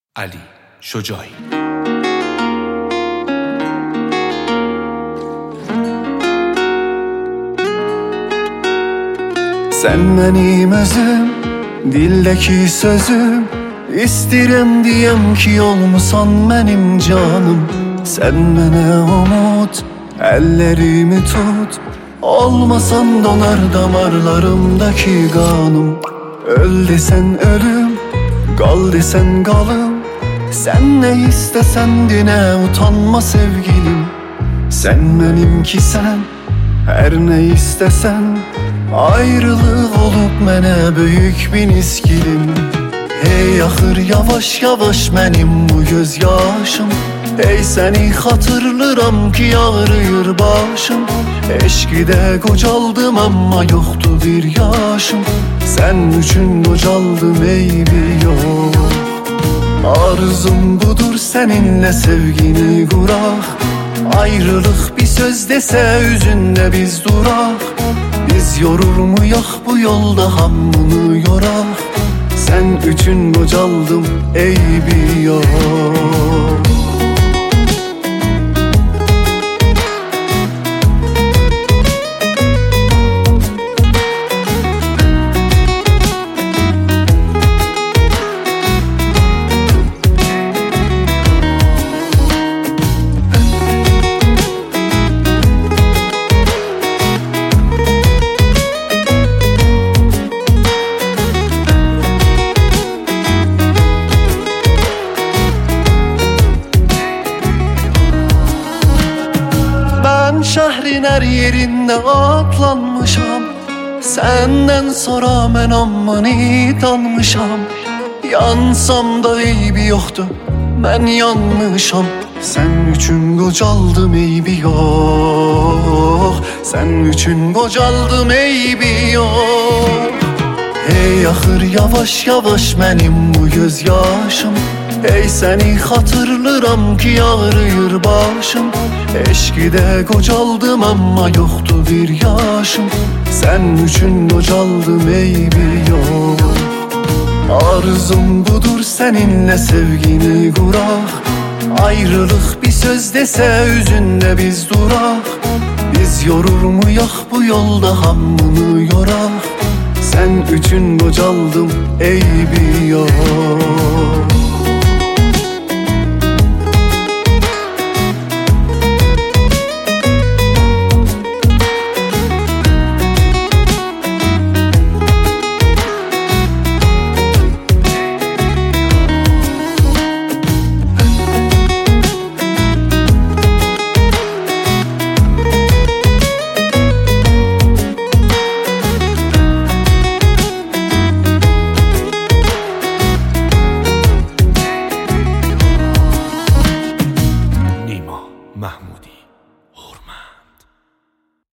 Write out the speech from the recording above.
Ali Şocay. Sen benim özüm, dildeki sözüm. İstirem diyem ki olmusan benim canım. Sen bana umut, ellerimi tut. Olmasan donar damarlarımdaki kanım. Öl desen ölüm, kal desen kalım. Sen ne istesen dine utanma sevgilim. Sen benimki sen, her ne istesen. Ayrılık olup mene büyük bir iskilim. Hey ahır yavaş yavaş benim bu gözyaşım. Hey seni hatırlarım ki ağrıyor başım. Eşkide kocaldım ama yoktu bir yaşım. Sen üçün kocaldım ey bir yol. Arzum budur seninle sevgini kurak. Ayrılık bir söz dese yüzünde biz durak. Biz yorur muyak bu yolda hammını yorak. Sen üçün kocaldım ey bir yol. Şehrin her yerinde atlanmışam. Senden sonra ben ammani tanmışam. Yansam da eybi yoktu, ben yanmışam. Sen üçün kocaldım eybi yok. Sen üçün kocaldım eybi yok. Hey ahır yavaş yavaş benim bu gözyaşım. Hey seni hatırlarım ki ağrıyor başım. Eşkide kocaldım ama yoktu bir yaşım. Sen üçün kocaldım ey bir yol. Arzum budur seninle sevgini kurak. Ayrılık bir söz dese yüzünde biz durak. Biz yorur muyak bu yolda hammını yorak. Sen üçün kocaldım ey bir yol.